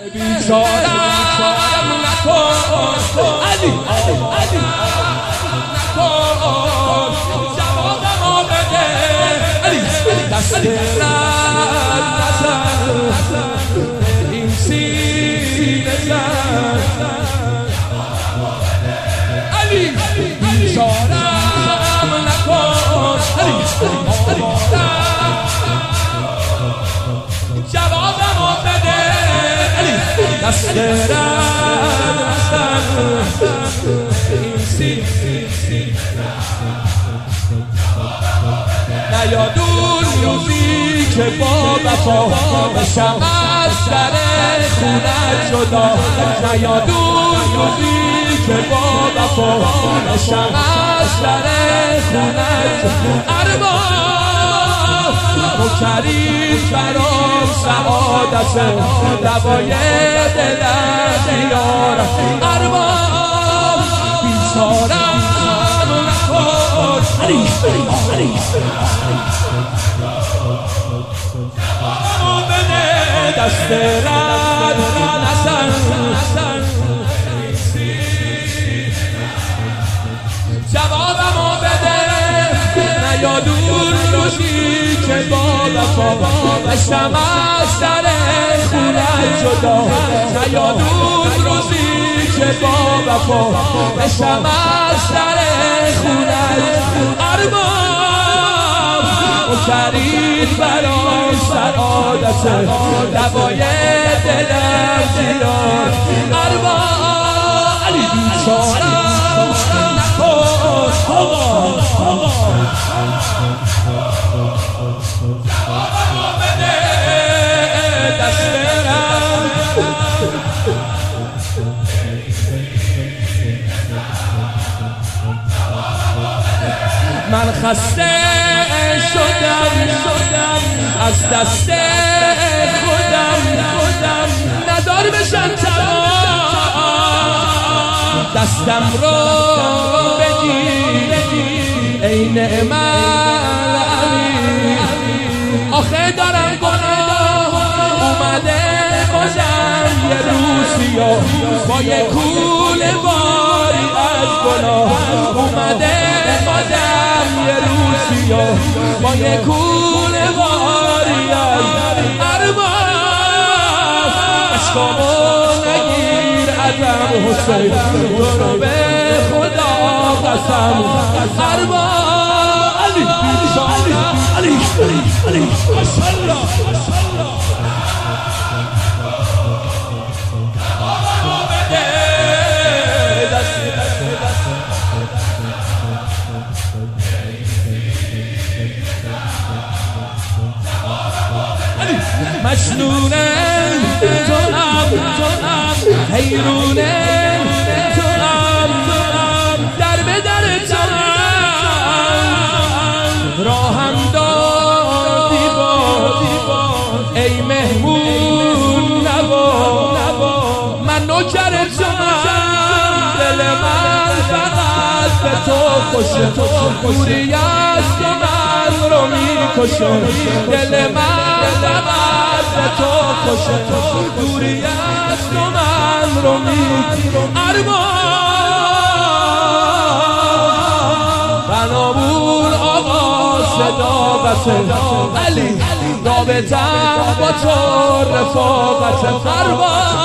بیچارم نکن علی نکن جوابمو بده علی دست رد نزن این سینه زن علی بیچارم نکن علی جوابمو بده علی دست رد نزن این سینه نیادون روزی که با وفا بشم از سر خونت جدا نیادون روزی که با وفا بشم از سر خونت ارمان مکرید برام سعادت دوای دلم بیارم ارمان بیچارم نکن علی جوابمو بده دست رد نزن جوابمو بده نیادون روزی که با وفا بشم از سر خونت جدا نیادون روزی که با وفا بشم از سر خونت ارمان مکرید برام سعادت دوای دلم زیار ارمان علی بیچارم نکن جوابمو بده دست من خسته شدم از دست خودم ندار بشن تمام دستم رو بگیر ای نعمت آخه دارم گناه اومده بازم یه روسیا با یه کوله باری از گناه اومده بازم یه روسیا با یه کوله باری از ارمان عشقامو نگیر ازم حسین برو به خدا قسم ارمان علی بیچارم علی ماشاءالله جوابمو بده دست مجنونه توام حیرونه توام در به در توام راهم دادی با ای مهمون نوا من نوکر توام دل من فقط به تو خوشه دوری از تو من رو میکشه دل من فقط به تو خوشه دوری از تو من رو میکشه ارمان بنامون آقا صداقت علی رابطم با تو رفاقت ارمان